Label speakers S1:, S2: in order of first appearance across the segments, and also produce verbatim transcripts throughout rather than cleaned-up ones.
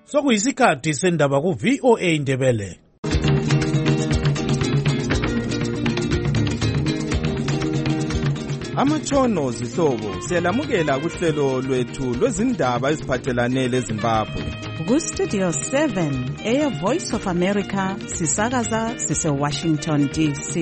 S1: Sokuyisikhathi sendaba ku V O A Ndebele.
S2: Amatshono zihlobo siyalamukela kuhlelo lwethu lwezindaba eziphathelane leZimbabwe.
S3: Ku Studio seven eya Voice of America sisakaza sise Washington D C.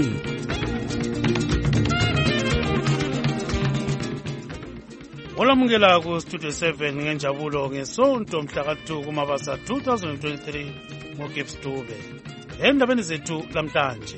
S1: Olamukela ku Studio seven ngenjabulo ngesonto mhla ka two kuMabasa two thousand twenty-three ngoGibbs Dube. Endabeni zethu namhlanje.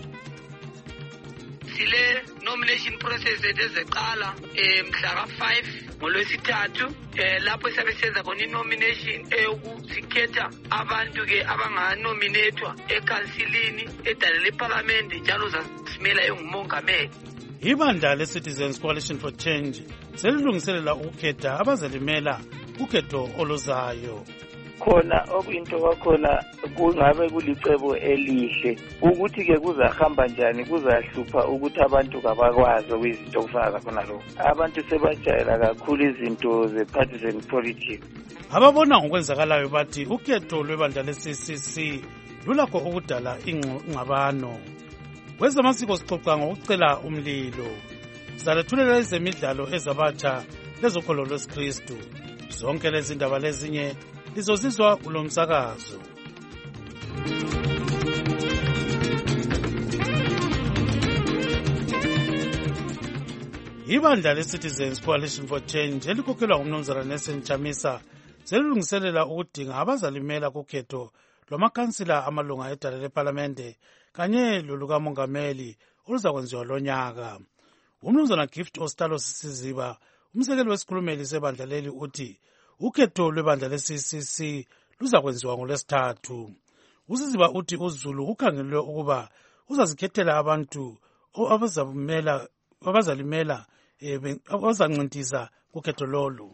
S4: Sile nomination process ezeqala mhla ka five ngolwesithathu lapho sabe senza khona inomination eyokusikhetha abantu ke abanganominatwa ekansilini edale leparlament njalo zasimela engumongameli.
S1: Ibandla le-Citizens Coalition for Change selilungiselela ukukhetha abazalimela ukhetho oluzayo.
S5: Khona okuyinto kwakhona kungabe kulicebo elihle ukuthi ke kuzahamba njani, kuzahlupha ukuthi abantu kabakwazi okwizinto kufana khona lokho. Abantu sebajayela kakhulu izinto ze-partisan politics.
S1: Ababona ngokwenzakalayo bathi ukhetho lwebandla le-C C C lulakho ukudala ingxabano. Kwezamasiko sixoxa ngokucela umlilo. Sizalethulela ezemidlalo ezabatsha lezokholo lwesikristu. Zonke lezi ndaba lezinye lizozizwa kulo msakazo. Ibandla le-Citizens Coalition for Change elikhokhelwa ngumnumzana Nelson Chamisa selilungiselela ukudinga abazalimela kukhetho lwamakhansila amalunga edale leParlamente kanye lolukamongameli oluzakwenziwa lonyaka. Umnumzana Gift Ostalo Sisiziba, umsekeli wesikhulumeli sebandla leli, uthi ukhetho lwebandla le-C C C luzakwenziwa ngolwesithathu. Usiziba uthi uZulu ukhangelwe ukuba uzazikhethela abantu abazamela abazalimela abazancintisa kukhetho lolu.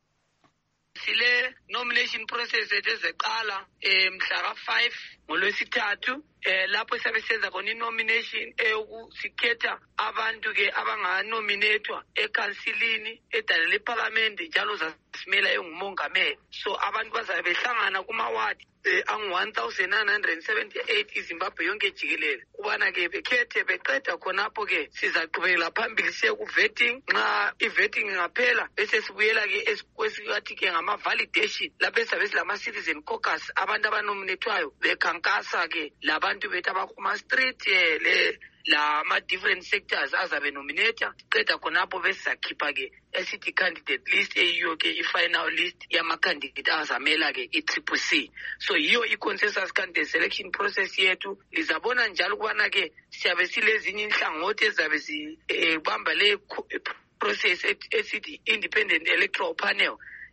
S4: Sile nomination process ezeqala mhla ka five ngolwesithathu lapho sabe senza khona inomination eyokusikhetha abantu ke abanganominatwa ekansilini edale leparlament njalo zasimela engumongameli. So abantu bazabe behlangana kuma-ward angu one thousand nine hundred seventy-eight iZimbabwe yonke jikelele kubana ke bekhethe beqeda khonapho ke sizaqhubekela phambili siye ku-vetting. Nxa i-vetting ingaphela bese sibuyela ke kwesikathi ke ngama-validation lapho esabe silama-citizen caucus abantu abanominatwayo bekhankasa ke labantu bethu abakuma-street le lama-different sectors azabe nominata. Qeda khonapho besizakhipha ke esithi candidate list eyiyo ke i-final list yama-candidate azamela ke i-triple C. So yiyo i-consensus candidate selection process yethu. Lizabona njalo ukubana ke siyabe silezinye inhlangothi ezabe zibamba le process esithi independent electoral panel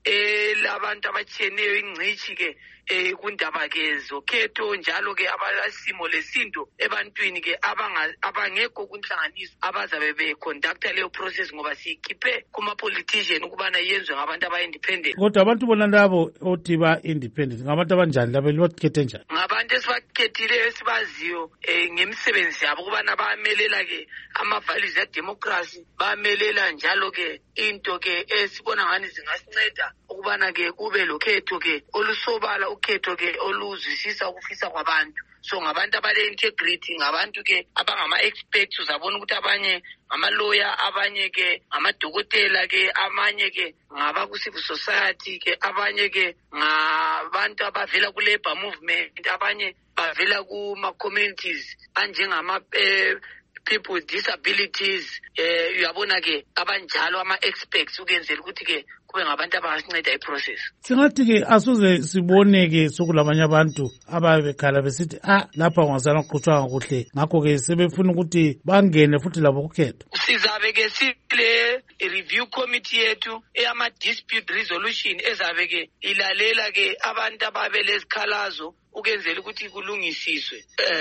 S4: elabantu abatshiyeneyo ingcishi ke kundaba ke zokhetho njalo ke abalasimo lesinto ebantwini ke abangekho kunhlanganiso abazabe beconducta leyo process ngoba siyikhiphe kuma-politician ukubana yenzwe ngabantu aba-independent.
S1: Kodwa abantu bona labo othi ba-independent ngabantu abanjani labo libakhethe njani?
S4: Ngabantu esibakhethile esibaziyo ngemisebenzi yabo ukubana bayamelela ke ama-values ya-democracy, bayamelela njalo ke into ke esibona ngani zingasinceda ukubana ke kube lokhetho ke olusobala, ukhetho ke oluzwisisa ukufisa kwabantu. So ngabantu abale-integrity, ngabantu ke abangama-experts, uzabona ukuthi abanye ngama-lawyer, abanye ke ngamadokotela ke, amanye ke ngabaku-civil society ke, abanye ke ngabantu abavela ku-labor movement, abanye bavela kuma-communities anjengama eh, people with disabilities. Eh uyabona ke abanjalo ama-experts ukenzela ukuthi ke kube ngabantu abasinceda i-process.
S1: Singathi ke asuze sibone ke sokulabanye abantu ababekhala besithi ah lapha ngazana kuqhutshwa kuhle ngakho ke sebefuna ukuthi bangene futhi labo kukhetho.
S4: Sizabe ke sile review committee yethu eyama dispute resolution ezabe ke ilalela ke abantu ababelezikhalazo ukenzela ukuthi kulungisiswe.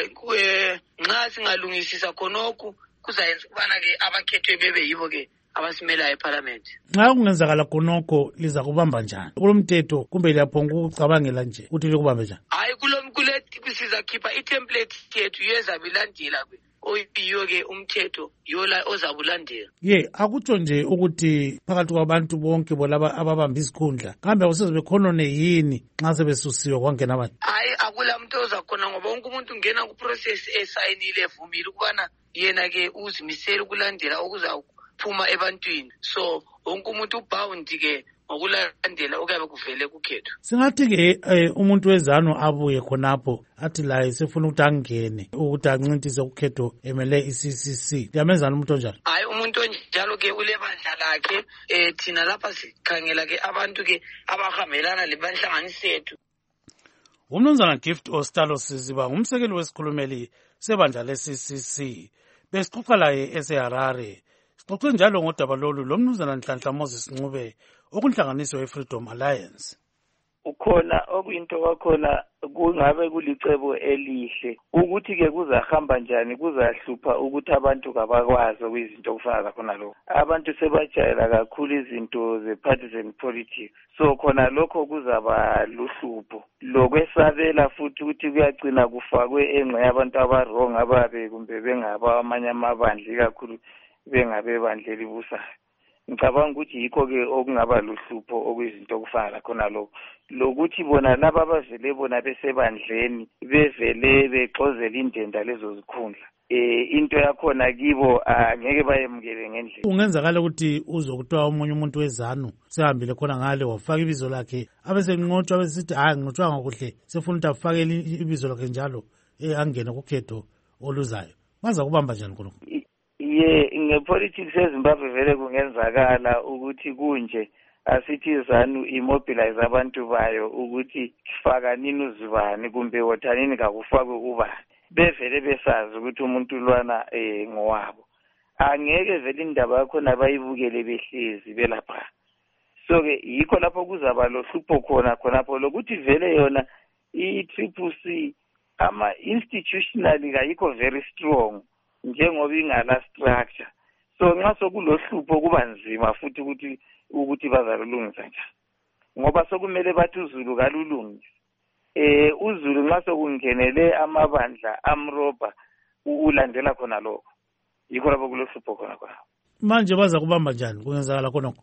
S4: Eh nxa singalungisisa khonokho kuzayenza ukubana ke abakhethwe bebe yibo ke abasimela eParliament.
S1: Nxa kungenzakala khonokho liza kubamba njani? Kulomthetho kumbe liyaphonga ukucabangela nje ukuthi likubambe njani?
S4: Hayi kulomkule sizakhipha i-template yethu yezabilandela oyiyo-ke umthetho yola ozabulandela.
S1: Ye, akutsho nje ukuthi phakathi kwabantu bonke bolaba ababamba izikhundla kambe akusoze bekhonone yini nxa sebesusiwe kwangena abantu?
S4: Hayi, akula muntu ozakhona ngoba wonke umuntu ungena kuprocess esayinile evumile ukubana yena-ke uzimisele ukulandela okuzaphuma ebantwini. So wonke umuntu ubhawundi-ke ngokulandela okuyabe kuvele kukhetho.
S1: Singathi-ke eh, umuntu wezanu abuye khonapho athi laye sefuna ukuthi angene ukuthi ancintise ukhetho emele i-C C C. Liyamenzani umuntu onjalo?
S4: Hayi, umuntu onjalo-ke ulebandla lakhe. um thina lapha sikhangela-ke abantu-ke abahambelana lebanhlanganisi yethu.
S1: Umnumzana Gift Ostalo Siziba ngumsekeli wesikhulumeli sebandla le-C C C. Besixoxa laye eseHarare. Sixoxe njalo ngodaba lolu lomnumzana Nhlanhla Moses Ncube okunhlanganiso we-Freedom Alliance.
S5: Ukhona okuyinto kwakhona kungabe kulicebo elihle ukuthi-ke kuzahamba njani kuzahlupha ukuthi abantu kabakwazi kwizinto okufana khona lokho. Abantu sebajayela kakhulu izinto ze-partisan politics, so khona lokho kuzaba luhlupho lokwesabela futhi ukuthi kuyagcina kufakwe engxe yabantu abarong ababe kumbe bengaba amanye amabandla ikakhulu bengabe bandla elibusayo. Ngicabanga ukuthi yikho-ke okungaba luhlupho okuyizinto okufana khona lokho lokuthi bona laba abavele bona besebandleni bevele bexozela indenda lezo zikhundla. Eh into yakhona kibo angeke bayemukele ngendlela.
S1: Ungenzakala ukuthi uzokuthiwa umunye umuntu wezanu sehambile khona ngale wafaka ibizo lakhe abesenqotshwa besithi hayi nginqotshwanga kuhle sefuna ukuthi afakele ibizo lakhe njalo eh angene kukhetho oluzayo. Baza kubamba njani khona?
S5: Ye ngepolitics eZimbabwe vele kungenzakala ukuthi kunje asithi ZANU immobilize abantu bayo ukuthi faka nini uzibani kumbe wothanini kakufakwe ubani bevele besazi ukuthi umuntu lwana eh ngowabo. Angeke vele indaba yakho nabayibukele behlezi belapha. So ke yikho lapho kuzaba lo hlupho khona khonapho lokuthi vele yona i-Triple C ama institutionally kayikho very strong njengoba ingala structure. So nxa sokulohlupho kuba nzima futhi ukuthi ukuthi bazalulungisa njani ngoba sokumele bathi uZulu kalulungisa. Eh uZulu nxa sokungenele amabandla amroba ulandela khona lokho yikho lapho kulohlupho khona khona.
S1: Manje baza kubamba njani kungenzakala khonokho?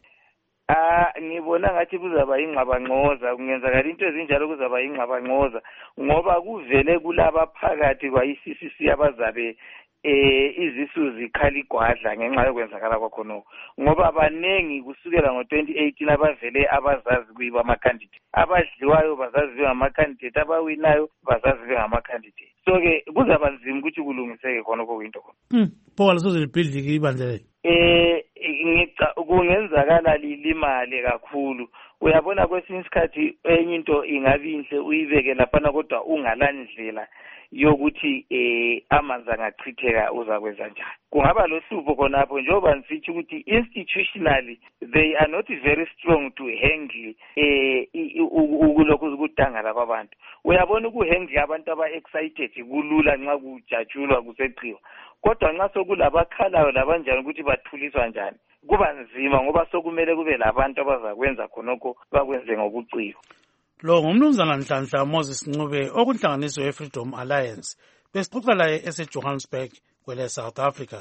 S5: Ah ngibona ngathi kuzaba ingxabangxoza kungenzakala into ezinjalo kuzaba ingxabangxoza ngoba kuvele kulaba phakathi kwa-I C C C abazabe eh izisu zikhala igwadla ngenxa yokwenzakala kwakhona ngoba abanengi kusukela ngo twenty eighteen abavele abazazi kuyiba ama candidate abadliwayo bazazi ngama candidate abawinayo bazazi ngama candidate. So ke kuzaba nzima ukuthi kulungiseke khona okuyinto khona.
S1: Mhm. Phola sozilibhidliki ibandlele.
S5: Eh ngica kungenzakala lilimale kakhulu. Uyabona kwesinye isikhathi enye into ingabe inhle uyibeke lapha kodwa ungalandlela yokuthi eh amanzi angachitheka uzakwenza njani. Kungaba lohlupho khonapho njengoba nsithi ukuthi institutionally they are not very strong to handle eh ukulokhu ukudangala kwabantu. Uyabona ukuhandle abantu aba excited kulula nxa kujatshulwa kuseqiwa. Kodwa nxa sokulabakhalayo labanjani ukuthi bathuliswa njani kuba nzima ngoba sokumele kube labantu abazakwenza khonokho bakwenze ngobuciko.
S1: Lo ngumnumzana Nhlanhla Moses Ncube okunhlanganiso ye-Freedom Alliance besixoxa laye ese-Johannesburg kwele South Africa.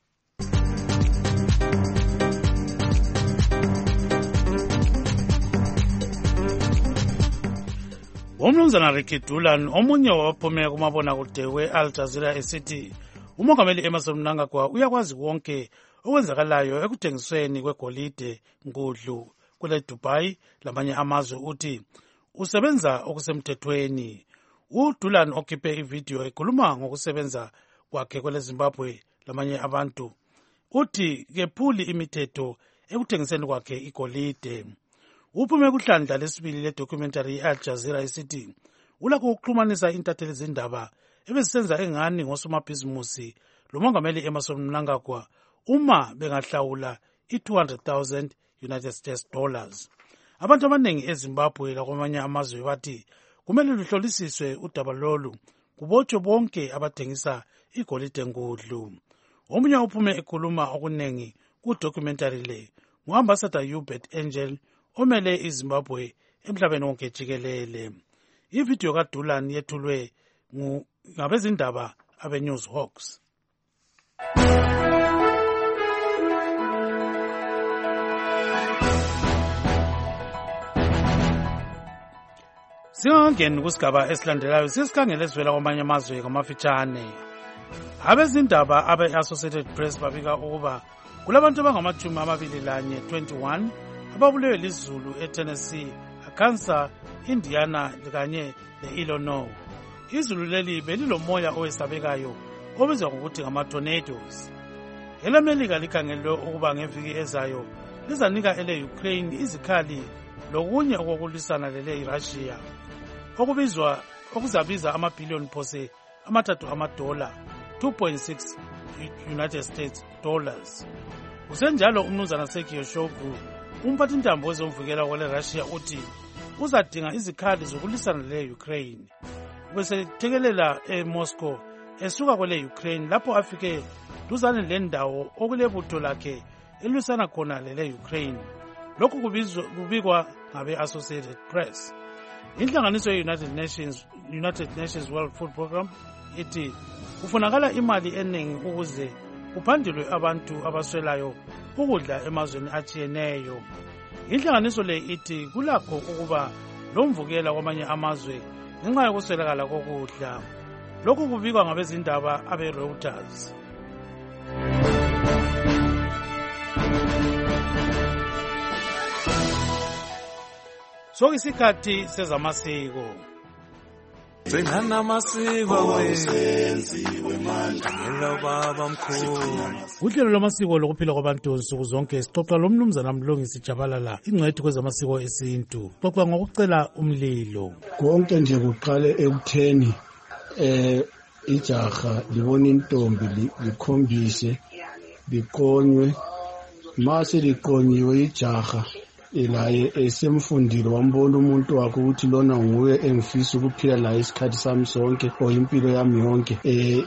S1: Umnumzana Ricky Dulan omunye wabaphumela kumabonakude we-Al Jazeera esithi umongameli Emmerson Mnangagwa uyakwazi konke okwenzakalayo ekuthengisweni kwegolide nkudlu kule Dubai lamanye amazwe uthi usebenza okusemthethweni. uDulan okhiphe ivideo ekhuluma ngokusebenza kwakhe kwele Zimbabwe lamanye abantu uthi kephuli imithetho ekuthengiseni kwakhe igolide. Uphume kuhlandla lesibili le documentary ye-Al Jazeera esithi ulakho ukuxhumanisa intatheli zindaba ebezisenza engani ngosomabhizimusi lomongameli Emmerson Mnangagwa uma bengahlawula i-two hundred thousand United States dollars. Abantu abaningi eZimbabwe lakwamanye amazwe bathi kumele luhlolisiswe udaba lolu kubotshwe bonke abathengisa igolide nkudlu. Omunye uphume ekhuluma okunengi ku-documentary le ngu-Ambassador Hubert Angel omele iZimbabwe emhlabeni wonke jikelele. Ivideo kaDulan yethulwe ngabezindaba abe-News Hawks. Singangeni kusigaba esilandelayo sisikhangele esivela kwamanye amazwe ngamafitshane. Abezindaba abe-Associated Press babika ukuba kulabantu abangamachumi amabili lanye twenty-one ababulewe lizulu eTennessee, Arkansas, Indiana kanye le-Illinois. Izulu leli belilomoya owesabekayo obizwa ngokuthi ngama-tornadoes. ELamelika likhangelwe ukuba ngeviki ezayo lizanika ele-Ukraine izikhali lokunye okokulisana lele-Russia okubizwa okuzabiza amabhiliyoni phose amathathu amadola two point six United States dollars. Kusenjalo umnumzana Sergei Shoigu, umphathintambo wezomvikela kwele Russia, uthi uzadinga izikhali zokulisana le-Ukraine. Besethekelela eMoscow esuka kwele Ukraine lapho afike duzane lendawo okulebutho lakhe elwisana khona lele-Ukraine. Lokhu kubikwa ngabe-Associated Press. Inhlanganiso ye-United Nations United Nations World Food Program ithi kufunakala imali eningi ukuze kuphandulwe abantu abaswelayo ukudla emazweni atshiyeneyo. Inhlanganiso le ithi kulakho ukuba lomvukela kwamanye amazwe ngenxa yokuswelakala kokudla. Lokhu kubikwa ngabezindaba abe-Reuters. Sokisikhathi sezamasiko.
S6: Sengana masiko wenziwe manje ngelo baba mkhulu.
S1: Uhlelo lwamasiko lokuphila kwabantu nsuku zonke sixoxa lomnumzana Mlungisi Jabalala, ingcwethi kwezamasiko esintu. Xoxa ngokucela umlilo.
S7: Konke nje kuqale ekutheni eh ijaha libona intombi likhombise liqonywe, mase liqonyiwe ijaha elaye esemfundile wambona umuntu wakhe ukuthi lona nguye engifisa ukuphila la isikhathi sami sonke oyimpilo yami yonke. eh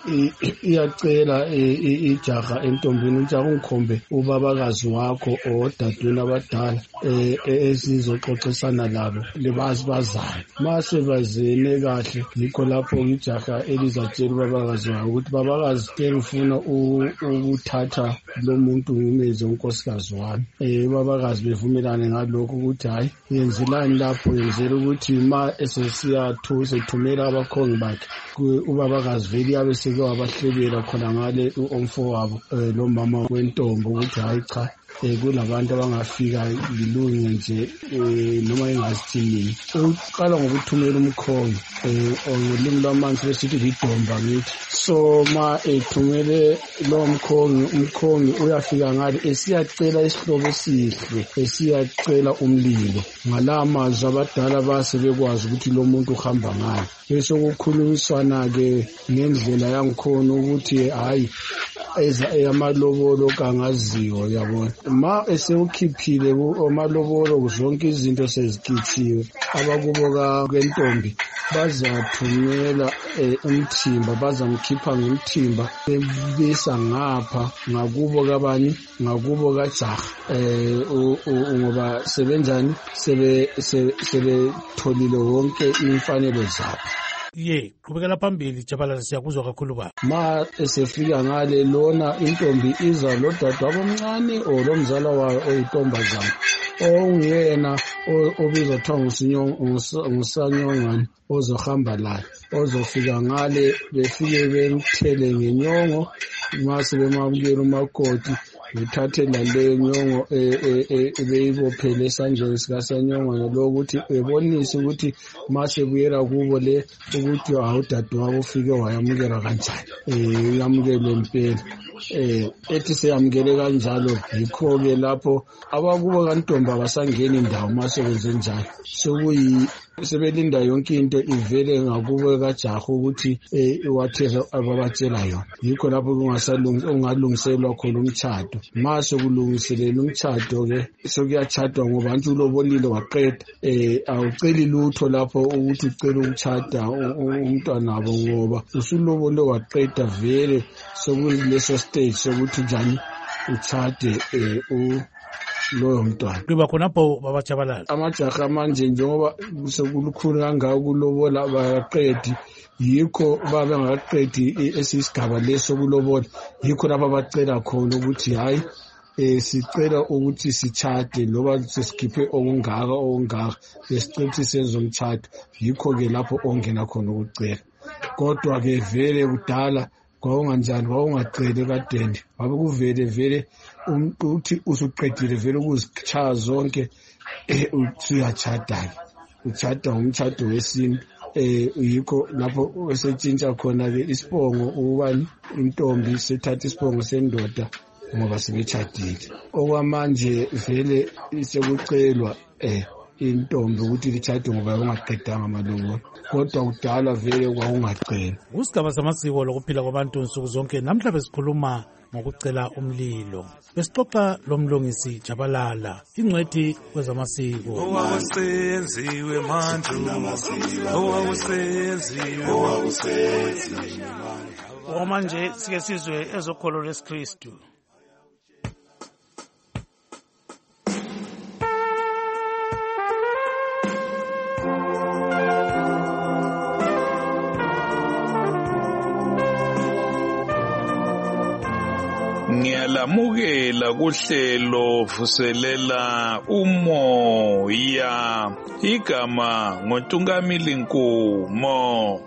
S7: iyacela ijaha entombini ukuthi akungikhombe ubabakazi wakho odadweni abadala eh esizoxoxisana labo lebazi bazayo. Mase bazene kahle yikho lapho ijaha elizatshela ubabakazi wakhe ukuthi babakazi ngifuna ukuthatha lo muntu ngimeze unkosikazi wami. eh babakazi bevumelana lokho ukuthi hayi yenzelani lapho, yenzela ukuthi ma esesiyathusa ethumela abakhongi bakhe ubabakazi vele yabe seke wabahlebela khona ngale umfowabo lo mama wentombi ukuthi hayi cha kulabantu abangafika lilunge nje noma engazithini. Uqala ngokuthumela umkhongi ngolimi lwamanje besithi lidomba ngithi. So ma ethumele lo mkhongi, umkhongi uyafika ngale esiyacela isihlobo esihle, esiyacela umlilo. Ngala mazwi abadala base bekwazi ukuthi lo muntu uhamba ngayo, bese kukhulumiswana ke ngendlela yangikhona ukuthi hayi eza eyamalobolo kangaziyo yabona. Ma esewukhiphile amalobolo zonke izinto sezikithiwe, abakubo kwentombi bazathumela umthimba, bazamkhipha ngomthimba bebisa ngapha ngakubo kabani, ngakubo kajaha. eh ngoba sebenzani sebe sebetholile wonke imfanelo zabo.
S1: Ye, qhubekela phambili Jabalala, siyakuzwa kakhulu ba.
S7: Ma esefika ngale lona intombi iza lo dadwabo omncane o lo mzala wayo oyintombazana ongiyena obizwa kuthiwa ngusanyongane ozohamba layo, ozofika ngale befike bemthele ngenyongo, mase bemabukela umakoti uthathela leyo nyongo beyibophele esandleni sikasanyongane lo ukuthi ebonise ukuthi mase buyela kubo le ukuthi awudadewabo ufike wayamukela kanjani, eh uyamukele impela. eh ethi seyamukele kanjalo yikho ke lapho abakubo kantombi abasangena indawo mase kwenze njalo, sokuyi sebelinda yonke into ivele ngakubo kajaha ukuthi eh watheza ababatshela yona. Yikho lapho kungasalungi ungalungiselwa khona umtchado. Mase kulungiselela umtchado ke sokuyachadwa ngoba nje ulobolile waqeda, eh awuceli lutho lapho ukuthi ucela ukutchada umntwana wabo ngoba usulobole waqeda vele sokuleso stage sokuthi njani uchade eh loyo mntwana.
S1: Kuba khonapho babajabalala.
S7: Amajaha manje njengoba sekulukhulu kangaka kulobola baqedi, yikho babe ngaqedi esisigaba leso kulobola, yikho lapha bacela khona ukuthi hayi eh sicela ukuthi sichade loba sesikhiphe okungaka okungaka lesicela senzo umchado, yikho ke lapho ongena khona ukucela. Kodwa ke vele kudala kwakunganjani, wawungacele kadeni, wabe kuvele vele uthi usuqedile vele ukuzichaya zonke usuyachada, uchada umchado wesintu. Eh yikho lapho esetshintsha khona ke isibongo ubani intombi sethatha isibongo sendoda ngoba sebechadile. Okwamanje vele sekucelwa eh intombi ukuthi lichade ngoba ungaqedanga amalobolo, kodwa kudala vele kwakungacela.
S1: Usigaba samasiko lokuphila kwabantu nsuku zonke namhla besikhuluma ngokucela umlilo. Besixoxa lomlungisi Jabalala, ingcwethi kwezamasiko.
S6: Owawusenziwe manje, owawusenziwe, owawusenziwe.
S1: Okwamanje sike sizwe ezokholo lesiKristu.
S8: Ngiyalamukela kuhlelo vuselela umoya, igama ngoNtungamili Nkumo.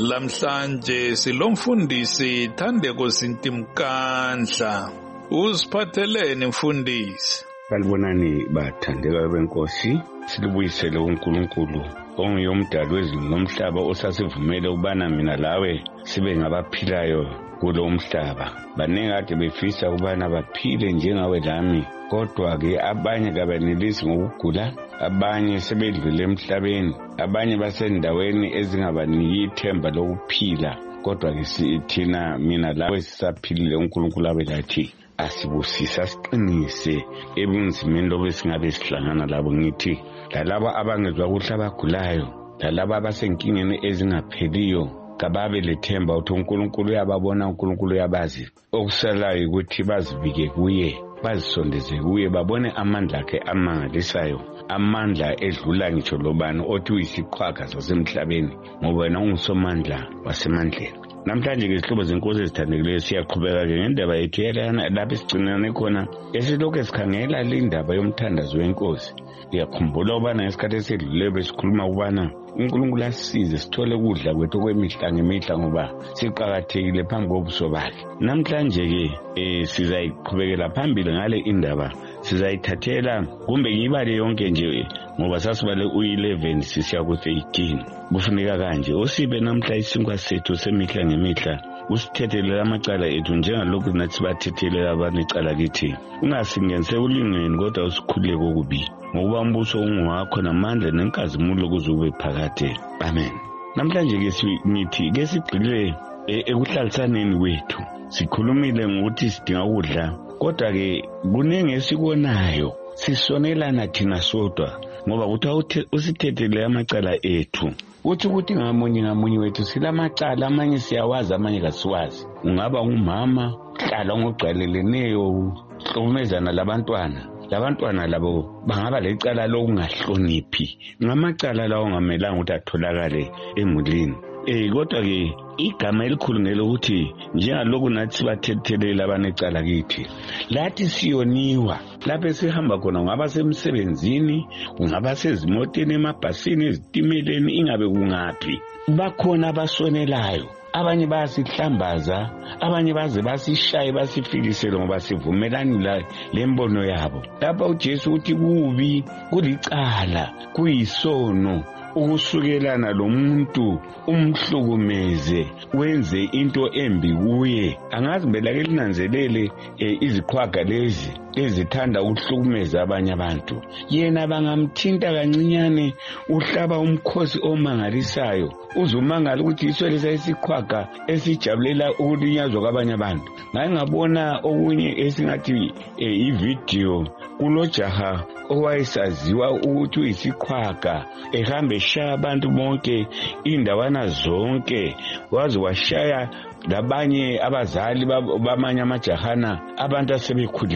S8: Lamhlanje silomfundisi Thandeko Sintimkandla. Usiphatheleni mfundisi?
S9: Balibonani bathandeka benkosi, silubuyisele uNkulunkulu ongiyomdali wezulu nomhlaba osasivumele ubana mina lawe sibe ngabaphilayo kulo umhlaba. Baningi ade befisa ubana baphile njengawe lami, kodwa ke abanye kabanelisi ngokugula, abanye sebedlule emhlabeni, abanye basendaweni ezingabaniki ithemba lokuphila. Kodwa ke thina mina lawe sisaphilile, uNkulunkulu abelathi asibusisa siqinise ebunzimeni lobe singabe sihlangana labo. Ngithi lalaba abangezwa kuhle abagulayo, lalaba abasenkingeni ezingapheliyo, kababe lethemba ukuthi uNkulunkulu uyababona, uNkulunkulu uyabazi. Okusalayo ukuthi bazibike kuye, bazisondeze kuye, babone amandla akhe amangalisayo, amandla edlula ngitsho lobani othi uyisiqhwaga sasemhlabeni, ngoba wena ungusomandla wasemandleni. Namhlanje ngesihlobo zenkosi ezithandekileyo siyaqhubeka ke ngendaba yethu yalana lapho esigcinane khona esilokhu esikhangela le ndaba yomthandazo wenkosi. Ngiyakhumbula ubana ngesikhathi esedluleyo besikhuluma ubana uNkulunkulu asisize sithole ukudla kwethu kwemihla ngemihla ngoba siqakathekile phambi kobuso bakhe. Namhlanje ke eh sizayiqhubekela phambili ngale indaba, sizayithathela kumbe ngibale yonke nje ngoba sasibale u-eleven sisiya ku-thirteen. Kufuneka kanje usibe namhla isinkwa sethu semihla ngemihla, usithethelele amacala ethu njengalokhu nathi bathethelela abanecala kithi. Ungasingenise ulingweni kodwa usikhulule kokubi, ngokuba umbuso ungowakho namandla nenkazimulo kuze ube phakade. Amen. Namhlanje ke ngithi ke sigxile ekuhlalisaneni kwethu. Sikhulumile ngokuthi sidinga ukudla, kodwa ke kuningi esikubonayo sisonelana thina sodwa, ngoba uthi usithethelele amacala ethu. Uthi ukuthi ngamunye ngamunye wethu silamacala, amanye siyawazi amanye kasiwazi. Ungaba ngumama hlala ngogcwaleleneyo hlukumezana labantwana, labantwana labo bangaba lecala lokungahloniphi, ngamacala lawo ngamelanga ukuthi atholakale emulini. Eh kodwa ke igama elikhulu ngelokuthi njengalokhu nathi bathethelela abanecala kithi, lathi siyoniwa lapho sihamba khona, ungaba semsebenzini, ungaba sezimoteni, emabhasini, ezitimeleni, ingabe kungaphi, bakhona abasonelayo. Abanye bayasihlambaza, abanye baze basishaye basifikisele ngoba sivumelani la lembono yabo. Lapha uJesu uthi kubi, kulicala, kuyisono ukusukelana lomuntu umhlukumeze, wenze into embi kuye. Angazi mbela ke linanzelele eh, iziqhwaga lezi ezithanda ukuhlukumeza abanye abantu. Yena bangamthinta kancinyane uhlaba umkhosi omangalisayo, uzumangala ukuthi iswele isiqhwaga esijabulela ukulinyazwa kwabanye abantu. Ngaye ngabona okunye esingathi eh, ivideo kulojaha owayesaziwa ukuthi uyisiqhwaga, ehambe eshaya abantu bonke indawana zonke, waze washaya labanye abazali bamanye amajahana abantu asebekhulile.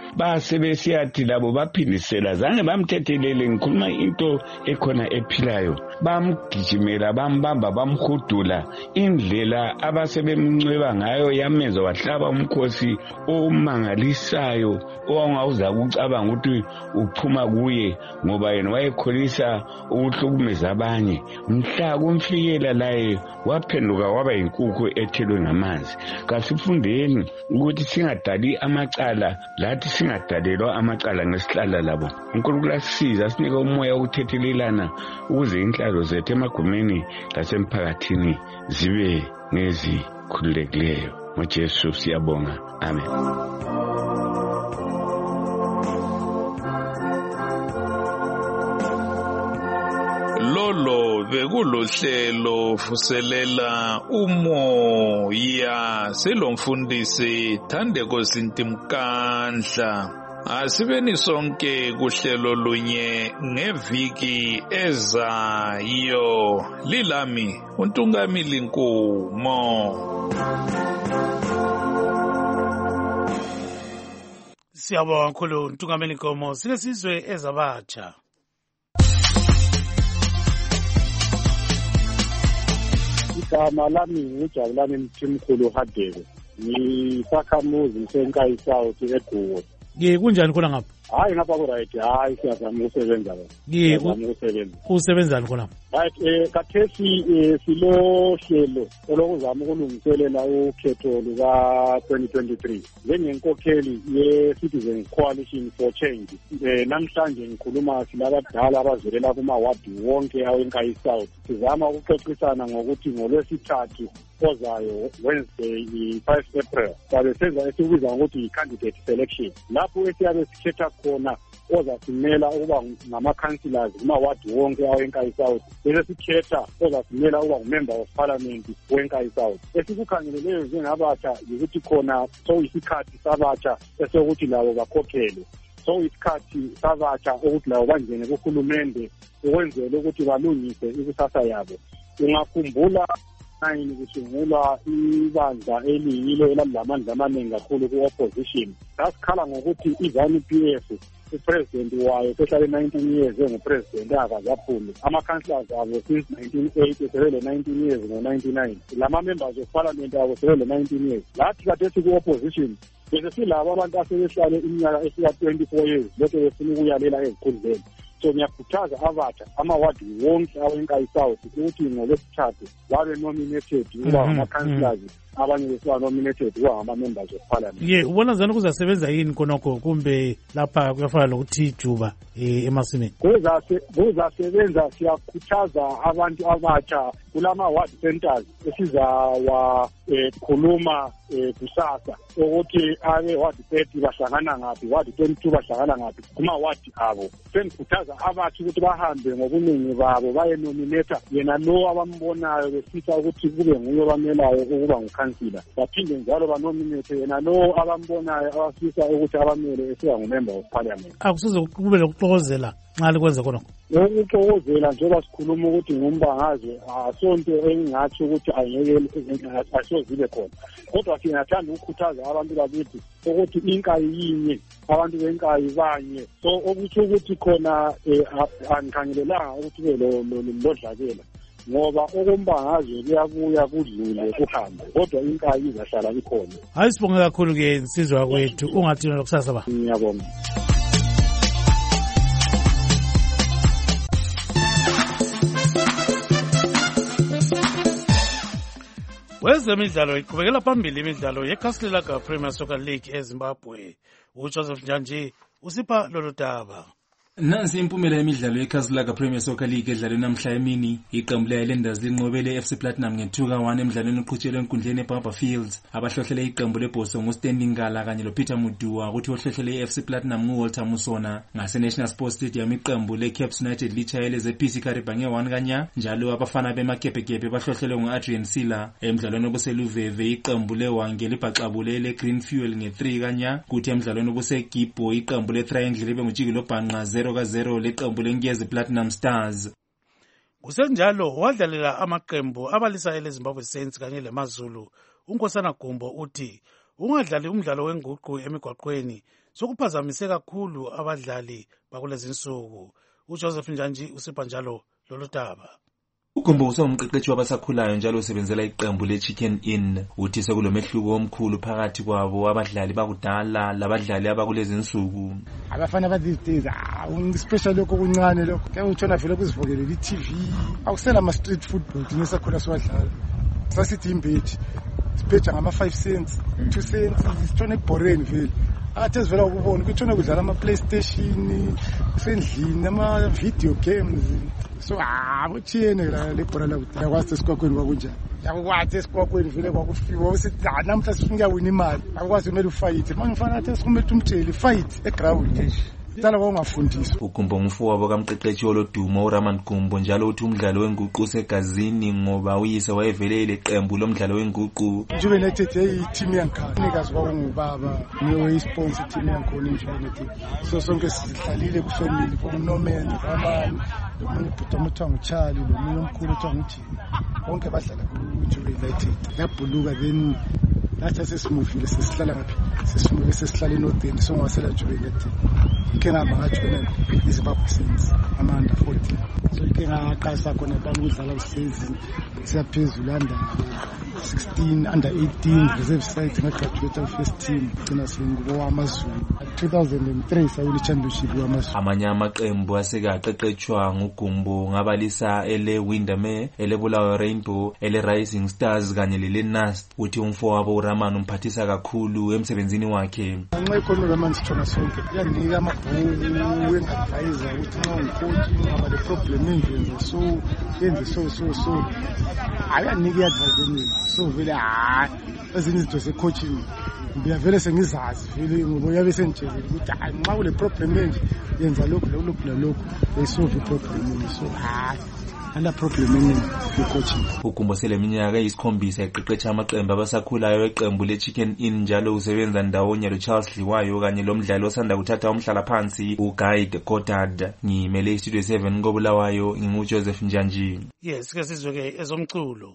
S9: basebesiyathi labo baphindisela zange bamthethelele ngikhuluma into ekhona ephilayo bamgijimela bambamba bamhudula indlela abasebemncweba ngayo yamenza wahlaba umkhosi omangalisayo owangawuza ukucabanga ukuthi uphuma kuye ngoba yena wayekholisa ukuhlukumeza abanye mhla kumfikela laye waphenduka waba yinkukhu ethelwe ngamanzi kasifundeni ukuthi singadali amacala lathi singadalelwa amacala ngesihlala labo uNkulunkulu asisiza sinike umoya wokuthethelelana ukuze inhlalo zethu emagumeni lasemphakathini zibe ngezikhululekileyo ngoJesu siyabonga amen.
S8: Lolo bekulohlelo fuselela umoya selomfundisi Thandeko Sintimkandla. Asibeni sonke kuhlelo lunye ngeviki ezayo. Lilami uNtungamili Nkumo.
S1: Siyabonga kakhulu uNtungamili Nkumo. Sike sizwe ezabatsha.
S10: Igama lami ngujabulani Mthimkhulu Hadebe. Ngisakhamuzi ngisenkayi South eGuwo.
S1: Ye kunjani khona ngapha?
S10: Hayi ngapha ku right, hayi siyazama ukusebenza la.
S1: Ye
S10: ukusebenza.
S1: Usebenzani khona?
S10: Right, eh kathesi silo hlelo olokuzama ukulungiselela ukhetho luka twenty twenty-three. Njengenkokheli ye Citizens Coalition for Change. Eh namhlanje ngikhuluma silabadala abazilela kuma ward wonke awenkayi South. Sizama ukuxoxisana ngokuthi ngolwesithathu ozayo Wednesday i-five April sabe senza esikubiza ukuthi i-candidate selection lapho esiyabe sikhetha khona ozasimela ukuba ngama-councillors kuma-ward wonke awenkayi South bese sikhetha ozasimela ukuba ngumember of parliament wenkayi South. Esikukhangeleleyo njengabatsha yikuthi khona soyisikhathi sabatsha esokuthi labo bakhokhele, soyisikhathi sabatsha ukuthi labo bangene kuhulumende ukwenzela ukuthi balungise ikusasa yabo. Ungakhumbula nine kusungulwa ibandla eliyilo elalamandla amaningi kakhulu ku-opposition. Sasikhala ngokuthi i-ZANU P F upresident wayo sehlale nineteen years engupresident akazaphumi. Ama-councillors abo since nineteen eighty sebele nineteen years ngo-ninety-nine. Lama-members of parliament abo sebele nineteen years. Lathi kade siku-opposition bese silabo abantu asebehlale iminyaka efika twenty-four years lokho befuna ukuyalela ezikhundleni. So ngiyakhuthaza abatsha amawadi wonke awenkayi South ukuthi ngolwesithathu babe nominated ukuba ngama-councillors abanye besiba nominated ukuba ngama-members of parliament.
S1: Ye ubona zani kuzasebenza yini khonokho kumbe lapha kuyafana lokuthi ijuba emasimeni?
S10: Kuzasebenza, siyakhuthaza abantu abatsha kulama-ward centers esizawa khuluma kusasa ukuthi abe ward thirty bahlangana ngaphi, ward twenty-two bahlangana ngaphi kuma-ward abo. Sengikhuthaza abatsha ukuthi bahambe ngobuningi babo bayenominata yena lo abambonayo befisa ukuthi kube nguye bamelayo ukuba ngukhansila, baphinde njalo banominate yena lo abambonayo abafisa ukuthi abamele esiba ngumember of parliament.
S1: Akusize kube lokuxokozela nxa likwenza khonokho.
S10: Ukuxokozela njengoba sikhuluma ukuthi ngumbangazwe asonto engingathi ukuthi angeke asozile khona, kodwa singathanda ukukhuthaza abantu bakithi ukuthi inkayi yinye, abantu benkayi banye. So okuthi ukuthi khona angikhangelelanga ukuthi kube lodlakela ngoba okumbangazwe kuyabuya kudlule kuhambe, kodwa inkayi izahlala ikhona.
S1: Hayi sibonge kakhulu ke insizwa kwethu, ungathina lokusasa ba.
S10: Ngiyabonga.
S1: Wezemidlalo iqhubekela phambili imidlalo yeKaslelaga Premier Soccer League eZimbabwe. uJoseph Njanji usipha lolu daba.
S11: Nansi impumela yemidlalo yeKaslelaga Premier Soccer League edlalwe namhla emini. Iqembu le-Highlanders linqobele i-F C Platinum nge-two ka one emidlalweni oqhutshelwe enkundleni eBarber Fields. Abahlohlele iqembu leBhoso nguStanley Ngala kanye loPeter Muduwa, kuthi ohlohlele i-F C Platinum nguWalter Musona. Ngase-National Sports Stadium iqembu le-Caps United litshayele ze-P C Karibha nge-one kanya, njalo abafana bemaKepekepe bahlohlelwe ngu-Adrian Sila. Emidlalweni obuseluveve iqembu leWange libhaxabule le-Green Fuel nge-three kanya, kuthi emidlalweni obuseGibbo iqembu le-Triangle libe nguJikilo Bhanqa zero ka zero leqembu leNkezi Platinum Stars.
S1: Kusenjalo wadlalela amaqembu abalisa eleZimbabwe Saints kanye leMaZulu. uNkosana Gumbo uthi ungadlali umdlalo wenguqu emigwaqweni sokuphazamise kakhulu abadlali bakulezi insuku. uJoseph Njanji usipha njalo lolu daba.
S11: Ugumbo usomqeqeshi wabasakhulayo njalo usebenzela iqembu leChicken Inn. Uthi sekulomehluko omkhulu phakathi kwabo abadlali bakudala labadlali abakulezi insuku.
S12: Abafana badideza especially lokho kuncane lokho ke utshona vele kuzivokelela iTV. Akusela ama street football dinesakhula siwadlala. Sasithi imbethi siphetha ngama five cents, two cents, sitshona eboreni vele. Athe sivela ukubona ukutshona kudlala ama PlayStation, sendlini ama video games. So ah uthiyene la lebhola la kudala kwase sikwakwini kwakunjani. Yakwathi esikwakwini vele kwakufiwa usithi namhla sifuna wina imali. Akwazi kumele ufight. Manje mfana athe sikumele umtheli fight eground nje. Dala kwangafundiswa.
S11: Ugumbo ngumfowabo kamqeqeshi olodumo uRaman Gumbo njalo uthi umdlalo wenguqu usegazini ngoba uyise wayevelele iqembu lomdlalo wenguqu.
S12: Njube United hey team yankani nikazi kwakungubaba niyo sponsor team yankoni Njube United. So sonke sidlalile ku family ku Norman Raman lomunye ubhuti omthanga uCharlie lomunye omkhulu othanga uJimmy. Bonke badlala ku Njube United. Yabhuluka then lathi sesimuvile sesihlala ngaphi sesimuke sesihlala eNorthern so ngasela Njube United. Kena bangathona iZimbabwe Saints amanda fourteen so ke ngaqasa khona bangudlala usizini siyaphezulu under sixteen under eighteen reserve side ngagraduate first team kena singubo wamaZulu two thousand three sayini championship wamaZulu.
S11: Amanye amaqembu asekaqeqetshwa ngugumbo ngabalisa ele Windermere ele Bulawayo Rainbow ele Rising Stars kanye lele Nast. Uthi umfowabo uRaman umphathisa kakhulu emsebenzini wakhe.
S12: Nxa khona uRaman sithona sonke yanika ama wengadviser ukuthi nxa ungicoach ngaba le problem enjenje so yenze so so so ayanika advice nini so vele hayi ezinye izinto ze coaching ngiyavele sengizazi vele ngoba uyabe sengitshela ukuthi hayi nxa kule problem enje yenza lokho lokho lokho esolve problem so hayi ala problem enini coaching.
S11: Ugumbo seleminyaka eyisikhombisa eqeqetsha amaqembu abasakhulayo eqembu leChicken Inn njalo usebenza ndawonye loCharles Liwayo kanye lomdlali osanda kuthatha umhlala phansi uGuide Goddard. Ngimele iStudio seven koBulawayo nginguJoseph Njanji.
S1: Yes ke sizwe ke ezomculo.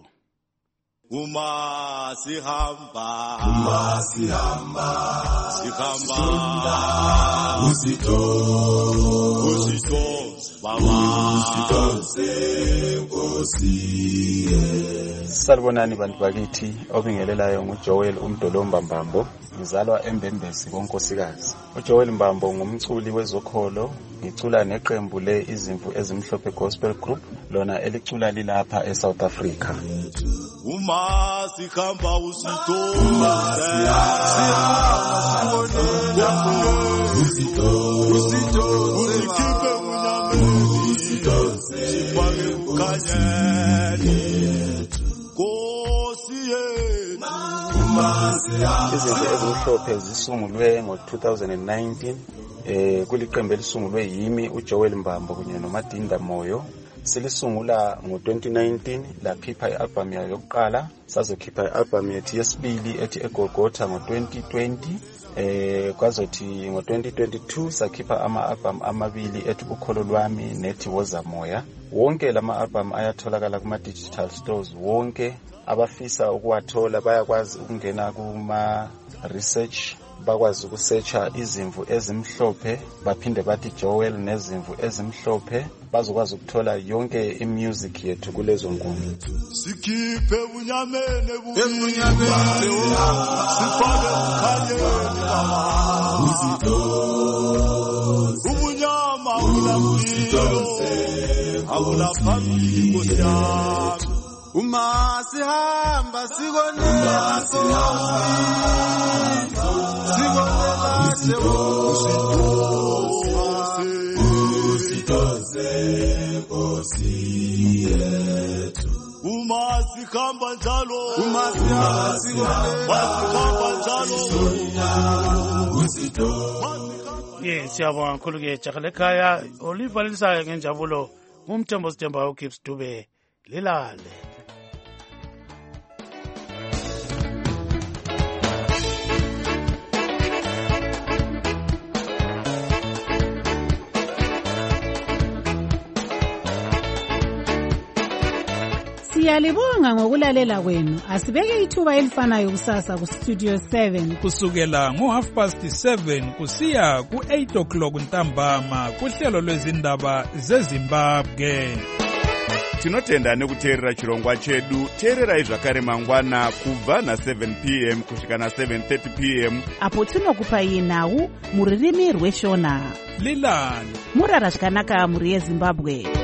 S6: Uma sihamba uma sihamba sihamba usito usito baba usito senkosi.
S13: Salibonani bantu bakithi, obingelelayo nguJoel Umdolomba Mbambo, ngizalwa eMbembezi konkosikazi. uJoel Mbambo ngumculi wezokholo, ngicula neqembu le izimvu ezimhlophe gospel group lona elicula lilapha eSouth Africa.
S6: Uma sihamba usito uma sihamba usito usito usikhiphe unyameni usito sibale ukanyeni Kosi yethu uma sihamba.
S13: Izimvu ezimhlophe zisungulwe ngo two thousand nineteen eh kuliqembu elisungulwe yimi uJoel Mbambo kunye noMadinda Moyo. Silisungula ngo twenty nineteen lakhipha ialbum yayo yokuqala, sazokhipha ialbum yethu yesibili ethi eGolgotha ngo twenty twenty. Eh kwazothi ngo twenty twenty-two sakhipha ama-album amabili ethi ukholo lwami nethi woza moya. Wonke lama album ayatholakala kuma digital stores. Wonke abafisa ukuwathola bayakwazi ukungena kuma research, bakwazi ukusearcha izimvu ezimhlophe baphinde bathi Joel nezimvu ezimhlophe, bazokwazi ukuthola yonke imusic yethu kulezo ngoma.
S6: Sikhiphe unyamene bunyamene sifake ukhanyeni baba usito ubunyama unampilo awulaphambili nkosiyami. Uma sihamba sikonela sikonela usito senkosi yethu. Uma sihamba njalo uma sihamba njalo usito.
S1: Yes, siyabonga kakhulu ke Jakale ekhaya olivalisayo ngenjabulo ngumthembo Sithemba uGibbs Dube lilale.
S3: Siyalibonga ngokulalela kwenu. Asibeke ithuba elifanayo kusasa ku Studio seven
S14: kusukela ngo half past seven kusiya ku eight o'clock ntambama kuhlelo lwezindaba zeZimbabwe.
S15: Tinotenda nekuteerera chirongwa chedu. Teererai zvakare mangwana kubva na seven p m kusvika na seven thirty p m
S3: apo tinokupai nhau muririmi rweshona.
S14: Lilani
S3: murara zvakanaka muri yeZimbabwe.